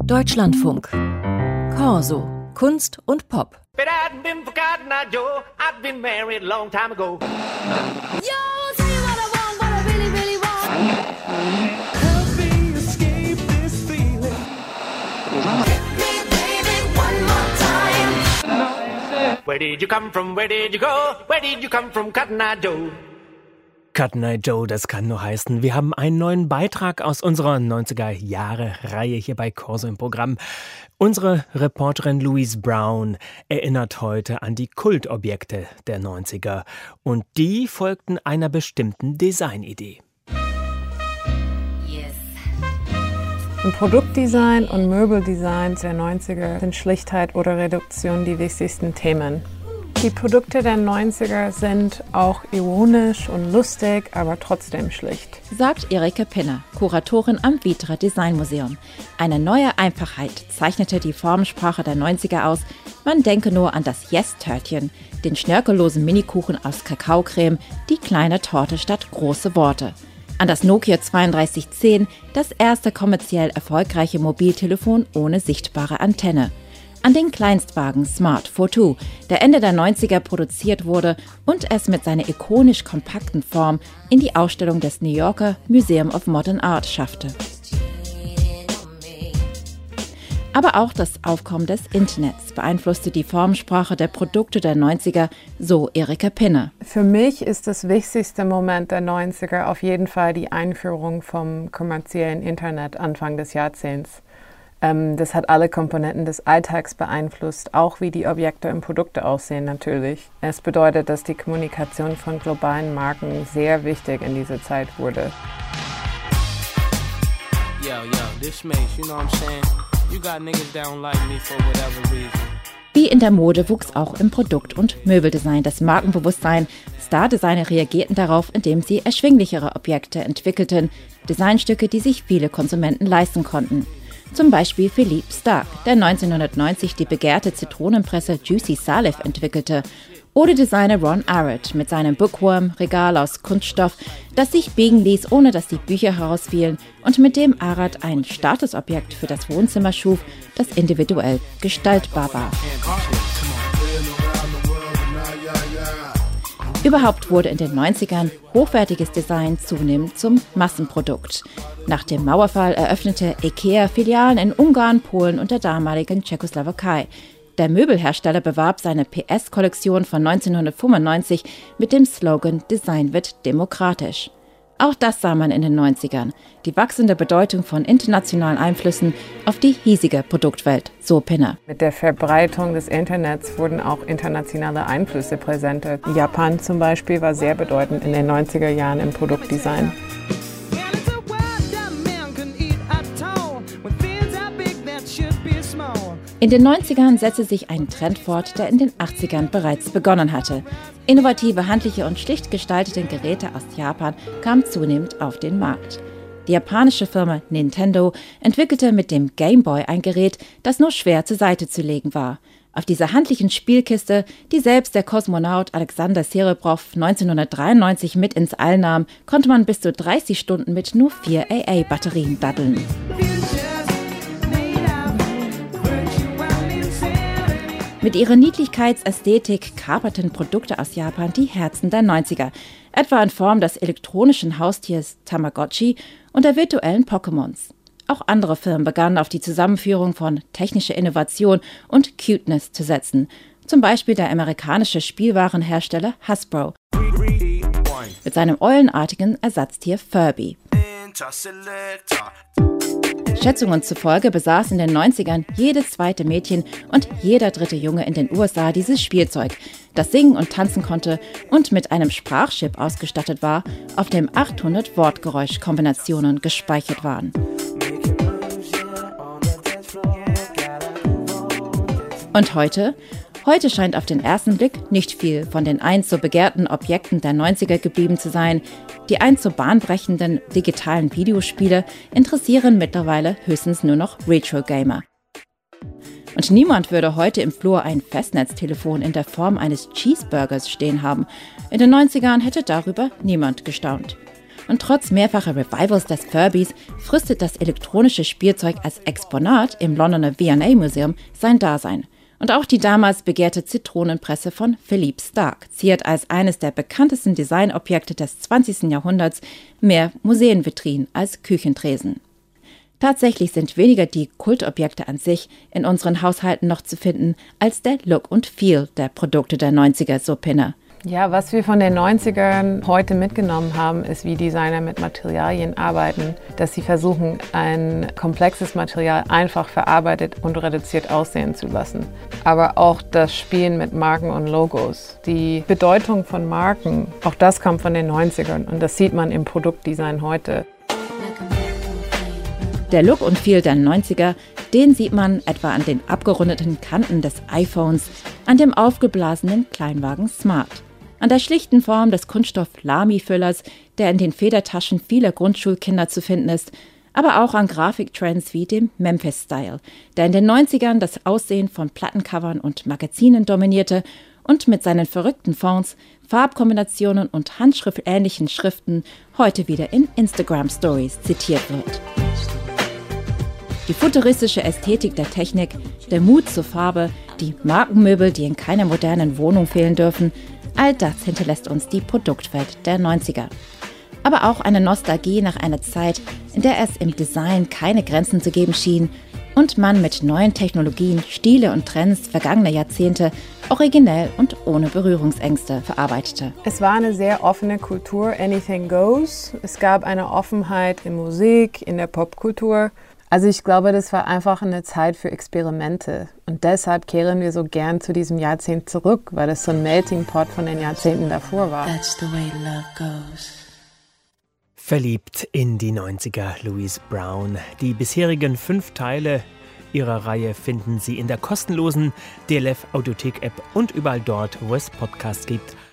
Deutschlandfunk. Corso. Kunst und Pop. Where did you come from? Where did you go? Where did you come from, Cotton Eye Joe? Cotton Eye Joe, das kann nur heißen, wir haben einen neuen Beitrag aus unserer 90er-Jahre-Reihe hier bei Corso im Programm. Unsere Reporterin Louise Brown erinnert heute an die Kultobjekte der 90er. Und die folgten einer bestimmten Designidee. Im Produktdesign und Möbeldesign der 90er sind Schlichtheit oder Reduktion die wichtigsten Themen. Die Produkte der 90er sind auch ironisch und lustig, aber trotzdem schlicht. Sagt Erika Pinner, Kuratorin am Vitra Design Museum. Eine neue Einfachheit zeichnete die Formensprache der 90er aus. Man denke nur an das Yes-Törtchen, den schnörkellosen Minikuchen aus Kakaocreme, die kleine Torte statt große Worte. An das Nokia 3210, das erste kommerziell erfolgreiche Mobiltelefon ohne sichtbare Antenne. An den Kleinstwagen Smart 42, der Ende der 90er produziert wurde und es mit seiner ikonisch kompakten Form in die Ausstellung des New Yorker Museum of Modern Art schaffte. Aber auch das Aufkommen des Internets beeinflusste die Formensprache der Produkte der 90er, so Erika Pinner. Für mich ist das wichtigste Moment der 90er auf jeden Fall die Einführung vom kommerziellen Internet Anfang des Jahrzehnts. Das hat alle Komponenten des Alltags beeinflusst, auch wie die Objekte und Produkte aussehen natürlich. Es bedeutet, dass die Kommunikation von globalen Marken sehr wichtig in dieser Zeit wurde. Wie in der Mode wuchs auch im Produkt- und Möbeldesign das Markenbewusstsein. Star-Designer reagierten darauf, indem sie erschwinglichere Objekte entwickelten, Designstücke, die sich viele Konsumenten leisten konnten. Zum Beispiel Philippe Starck, der 1990 die begehrte Zitronenpresse Juicy Salif entwickelte. Oder Designer Ron Arad mit seinem Bookworm-Regal aus Kunststoff, das sich biegen ließ, ohne dass die Bücher herausfielen, und mit dem Arad ein Statusobjekt für das Wohnzimmer schuf, das individuell gestaltbar war. Überhaupt wurde in den 90ern hochwertiges Design zunehmend zum Massenprodukt. Nach dem Mauerfall eröffnete IKEA Filialen in Ungarn, Polen und der damaligen Tschechoslowakei. Der Möbelhersteller bewarb seine PS-Kollektion von 1995 mit dem Slogan „Design wird demokratisch". Auch das sah man in den 90ern, die wachsende Bedeutung von internationalen Einflüssen auf die hiesige Produktwelt, so Pinner. Mit der Verbreitung des Internets wurden auch internationale Einflüsse präsentiert. Japan zum Beispiel war sehr bedeutend in den 90er Jahren im Produktdesign. In den 90ern setzte sich ein Trend fort, der in den 80ern bereits begonnen hatte. Innovative, handliche und schlicht gestaltete Geräte aus Japan kamen zunehmend auf den Markt. Die japanische Firma Nintendo entwickelte mit dem Game Boy ein Gerät, das nur schwer zur Seite zu legen war. Auf dieser handlichen Spielkiste, die selbst der Kosmonaut Alexander Serebrov 1993 mit ins All nahm, konnte man bis zu 30 Stunden mit nur 4 AA-Batterien daddeln. Mit ihrer Niedlichkeitsästhetik kaperten Produkte aus Japan die Herzen der 90er, etwa in Form des elektronischen Haustiers Tamagotchi und der virtuellen Pokémons. Auch andere Firmen begannen auf die Zusammenführung von technischer Innovation und Cuteness zu setzen, zum Beispiel der amerikanische Spielwarenhersteller Hasbro mit seinem eulenartigen Ersatztier Furby. Schätzungen zufolge besaß in den 90ern jedes zweite Mädchen und jeder dritte Junge in den USA dieses Spielzeug, das singen und tanzen konnte und mit einem Sprachchip ausgestattet war, auf dem 800 Wortgeräuschkombinationen gespeichert waren. Und heute? Heute scheint auf den ersten Blick nicht viel von den einst so begehrten Objekten der 90er geblieben zu sein. Die einst so bahnbrechenden digitalen Videospiele interessieren mittlerweile höchstens nur noch Retro-Gamer. Und niemand würde heute im Flur ein Festnetztelefon in der Form eines Cheeseburgers stehen haben. In den 90ern hätte darüber niemand gestaunt. Und trotz mehrfacher Revivals des Furbies fristet das elektronische Spielzeug als Exponat im Londoner V&A Museum sein Dasein. Und auch die damals begehrte Zitronenpresse von Philippe Starck ziert als eines der bekanntesten Designobjekte des 20. Jahrhunderts mehr Museenvitrinen als Küchentresen. Tatsächlich sind weniger die Kultobjekte an sich in unseren Haushalten noch zu finden, als der Look und Feel der Produkte der 90er, so Pinne. Ja, was wir von den 90ern heute mitgenommen haben, ist, wie Designer mit Materialien arbeiten, dass sie versuchen, ein komplexes Material einfach verarbeitet und reduziert aussehen zu lassen. Aber auch das Spielen mit Marken und Logos, die Bedeutung von Marken, auch das kommt von den 90ern und das sieht man im Produktdesign heute. Der Look und Feel der 90er, den sieht man etwa an den abgerundeten Kanten des iPhones, an dem aufgeblasenen Kleinwagen Smart, an der schlichten Form des Kunststoff-Lamy-Füllers, der in den Federtaschen vieler Grundschulkinder zu finden ist, aber auch an Grafiktrends wie dem Memphis-Style, der in den 90ern das Aussehen von Plattencovern und Magazinen dominierte und mit seinen verrückten Fonts, Farbkombinationen und handschriftähnlichen Schriften heute wieder in Instagram-Stories zitiert wird. Die futuristische Ästhetik der Technik, der Mut zur Farbe, die Markenmöbel, die in keiner modernen Wohnung fehlen dürfen, all das hinterlässt uns die Produktwelt der 90er. Aber auch eine Nostalgie nach einer Zeit, in der es im Design keine Grenzen zu geben schien und man mit neuen Technologien, Stile und Trends vergangener Jahrzehnte originell und ohne Berührungsängste verarbeitete. Es war eine sehr offene Kultur, anything goes. Es gab eine Offenheit in Musik, in der Popkultur. Also ich glaube, das war einfach eine Zeit für Experimente. Und deshalb kehren wir so gern zu diesem Jahrzehnt zurück, weil es so ein Melting Pot von den Jahrzehnten davor war. That's the way love goes. Verliebt in die 90er, Louise Brown. Die bisherigen 5 Teile ihrer Reihe finden Sie in der kostenlosen DLF Audiothek-App und überall dort, wo es Podcasts gibt.